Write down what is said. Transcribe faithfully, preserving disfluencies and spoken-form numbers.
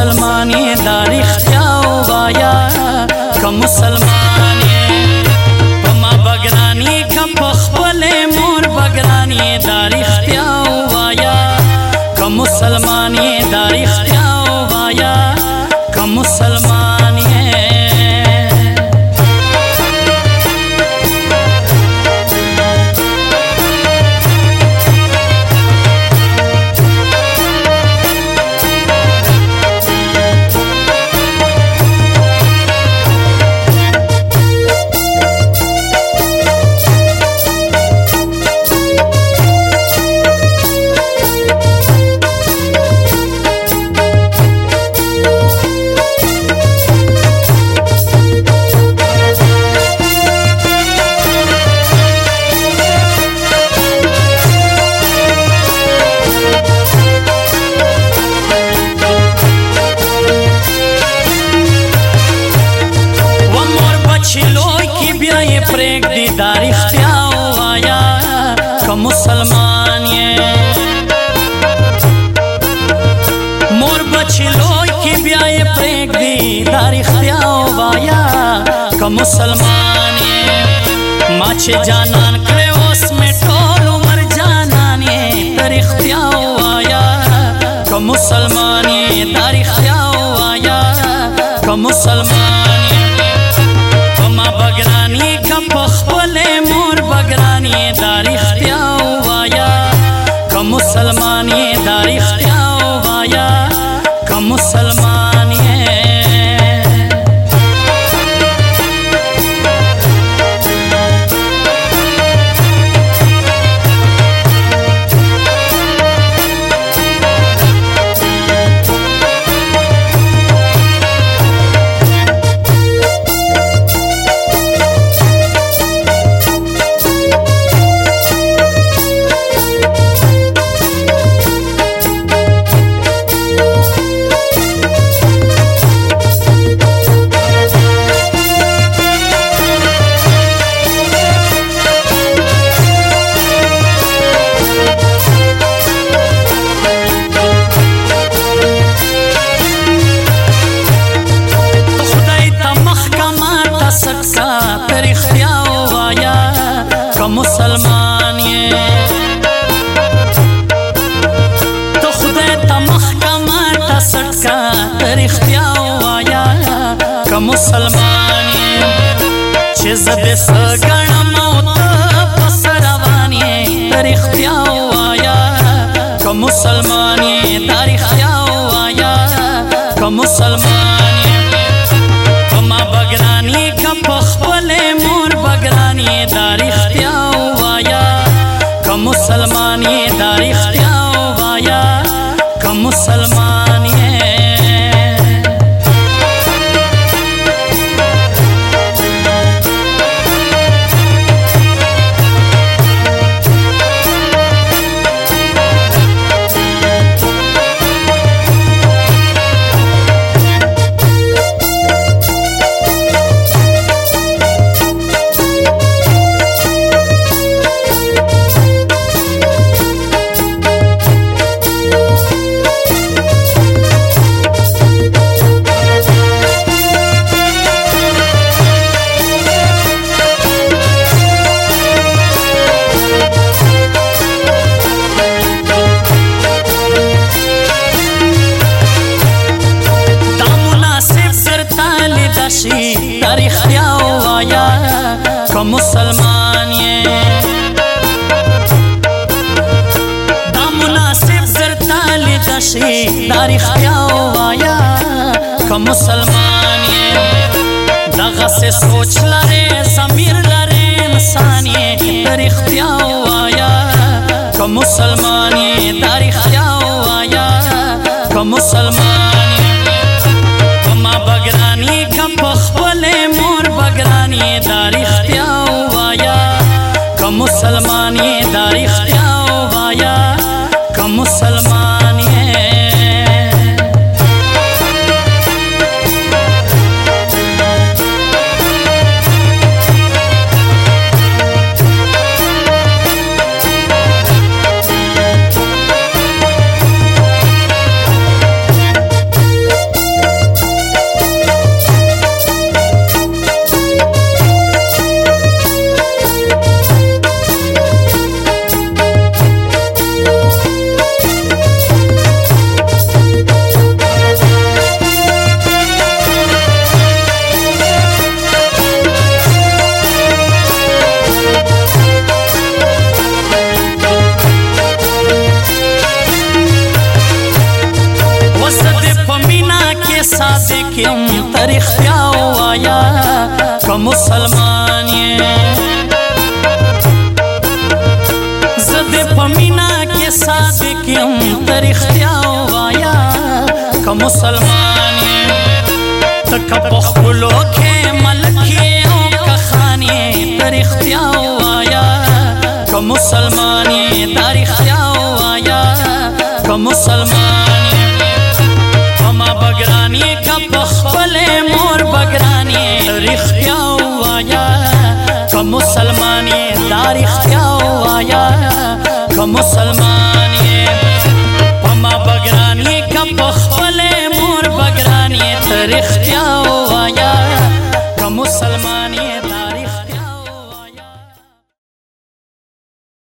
مسلمان یې دا رښتیا ووایه که مسلمان یې په ما بګران یې که په خپلې مور بګران یې دا رښتیا ووایه که مسلمان یې دا رښتیا ووایه که مسلمان یې پرېږدي دا رښتیا ووایه که مسلمان یې مور بچي لوی کې بیا یې پرېږدي دا رښتیا ووایه که مسلمان یې ما چې جانان کړې اوس مې ټول عمر جانان یې ته رښتیا ووایه که مسلمان یې دا رښتیا ووایه که مسلمان یې په ما بګران یې که په خپلې مور بګران یې دا رښتیا ووایه که مسلمان یې دا رښتیا ووایه که مسلمان یې مسلمان یې ته خدای ته محکمه ته سټکه ته رښتیا ووایه که مسلمان یې چې زه دې څه ګڼم او ته پسه روان یې ته رښتیا ووایه که مسلمان یې دا رښتیا ووایه که مسلمان یې په ما بګران یې که په خپلې مور بګران یې دا رښتیا مسلمان یې دا رښتیا ووایه که مسلمان یې دا رښتیا ووایه که مسلمان یې دا مناسب درته لیده شي دا رښتیا ووایه که مسلمان یې دغسې سوچ لرې ضمیر لرې انسان یې ته رښتیا ووایه که مسلمان یې دا رښتیا ووایه که مسلمان یې په ما بګران یې که په خپلې مور بګران یې دا رښتیا ووایه که مسلمان یې دا رښتیا ووایه که مسلمان یې کیم ته رښتیا ووایه که مسلمان یې زه دې په مینه کې صادق یم ته رښتیا ووایه که مسلمان یې ته که په خپلو کې ملک یې او که خان یې ته رښتیا ووایه که مسلمان یې دا رښتیا ووایه که مسلمان یې په ما بګران یې که په خپلې مور بګران یې رښتیا ووایه که مسلمان یې دا رښتیا ووایه که مسلمان یې